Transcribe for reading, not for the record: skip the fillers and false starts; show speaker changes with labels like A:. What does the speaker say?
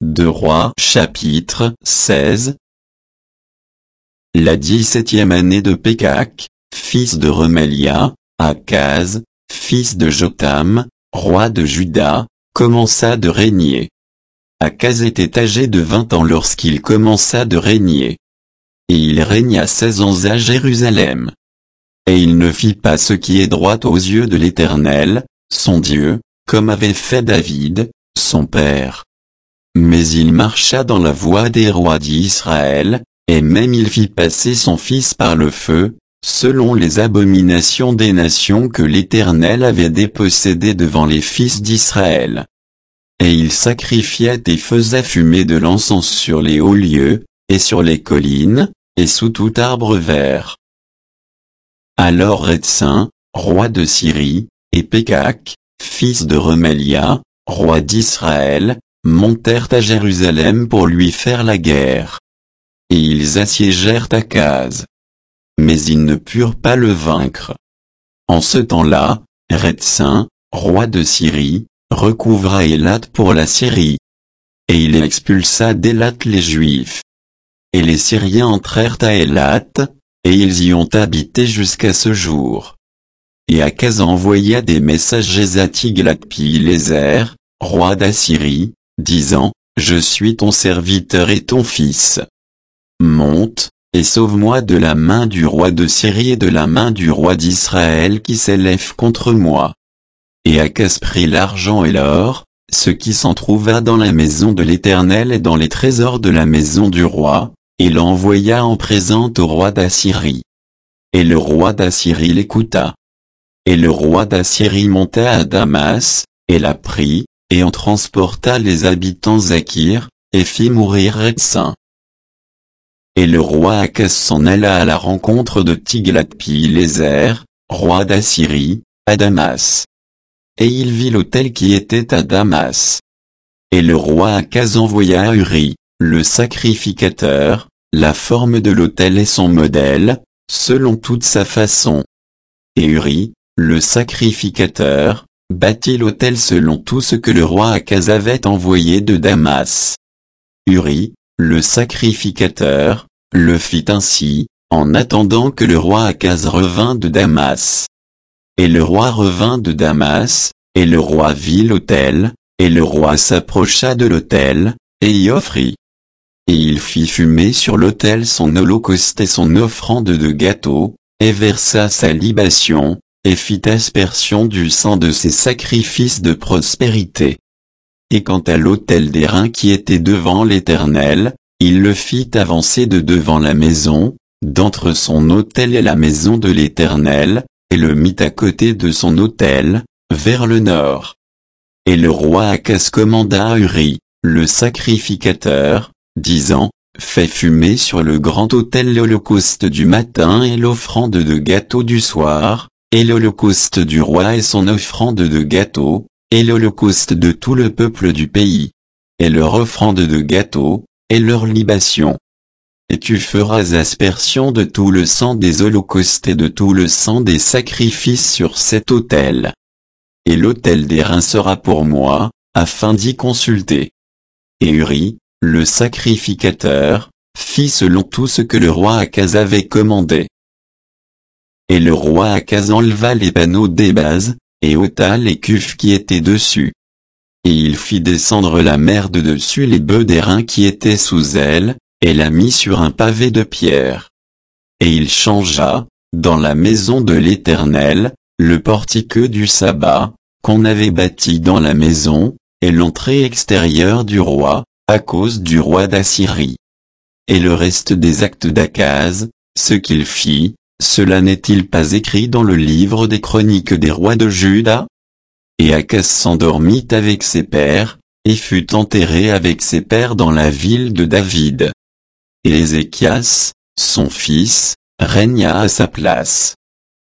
A: 2 Rois chapitre 16. La 17e année de Pékak, fils de Remélia, Akaz, fils de Jotham, roi de Juda, commença de régner. Akaz était âgé de 20 ans lorsqu'il commença de régner. Et il régna 16 ans à Jérusalem. Et il ne fit pas ce qui est droit aux yeux de l'Éternel, son Dieu, comme avait fait David, son père. Mais il marcha dans la voie des rois d'Israël, et même il fit passer son fils par le feu, selon les abominations des nations que l'Éternel avait dépossédées devant les fils d'Israël. Et il sacrifiait et faisait fumer de l'encens sur les hauts lieux, et sur les collines, et sous tout arbre vert. Alors Rétsin, roi de Syrie, et Pékak, fils de Remélia, roi d'Israël, montèrent à Jérusalem pour lui faire la guerre. Et ils assiégèrent Akaz. Mais ils ne purent pas le vaincre. En ce temps-là, Rétsin, roi de Syrie, recouvra Élat pour la Syrie. Et il expulsa d'Élat les Juifs. Et les Syriens entrèrent à Élat, et ils y ont habité jusqu'à ce jour. Et Akaz envoya des messagers à Tiglath-Pileser, roi d'Assyrie, disant, je suis ton serviteur et ton fils. Monte, et sauve-moi de la main du roi de Syrie et de la main du roi d'Israël qui s'élève contre moi. Et Akaz prit l'argent et l'or, ce qui s'en trouva dans la maison de l'Éternel et dans les trésors de la maison du roi, et l'envoya en présent au roi d'Assyrie. Et le roi d'Assyrie l'écouta. Et le roi d'Assyrie monta à Damas, et la prit, et en transporta les habitants à Kir, et fit mourir Rétsin. Et le roi Akaz s'en alla à la rencontre de Tiglath-Pileser, roi d'Assyrie, à Damas. Et il vit l'autel qui était à Damas. Et le roi Akaz envoya à Uri, le sacrificateur, la forme de l'autel et son modèle, selon toute sa façon. Et Uri, le sacrificateur, bâtit l'autel selon tout ce que le roi Akaz avait envoyé de Damas. Uri, le sacrificateur, le fit ainsi, en attendant que le roi Akaz revint de Damas. Et le roi revint de Damas, et le roi vit l'autel, et le roi s'approcha de l'autel, et y offrit. Et il fit fumer sur l'autel son holocauste et son offrande de gâteau, et versa sa libation, et fit aspersion du sang de ses sacrifices de prospérité. Et quant à l'autel d'airain qui était devant l'Éternel, il le fit avancer de devant la maison, d'entre son autel et la maison de l'Éternel, et le mit à côté de son autel, vers le nord. Et le roi Akaz commanda à Uri, le sacrificateur, disant, fais fumer sur le grand autel l'holocauste du matin et l'offrande de gâteau du soir, et l'holocauste du roi et son offrande de gâteau, et l'holocauste de tout le peuple du pays, et leur offrande de gâteau, et leur libation. Et tu feras aspersion de tout le sang des holocaustes et de tout le sang des sacrifices sur cet autel. Et l'autel d'airain sera pour moi, afin d'y consulter. Et Uri, le sacrificateur, fit selon tout ce que le roi Akaz avait commandé. Et le roi Akaz enleva les panneaux des bases, et ôta les cuves qui étaient dessus. Et il fit descendre la mer de dessus les bœufs d'airain qui étaient sous elle, et la mit sur un pavé de pierre. Et il changea, dans la maison de l'Éternel, le portique du sabbat, qu'on avait bâti dans la maison, et l'entrée extérieure du roi, à cause du roi d'Assyrie. Et le reste des actes d'Akaz, ce qu'il fit, cela n'est-il pas écrit dans le livre des chroniques des rois de Juda? Et Akaz s'endormit avec ses pères, et fut enterré avec ses pères dans la ville de David. Et Ézéchias, son fils, régna à sa place.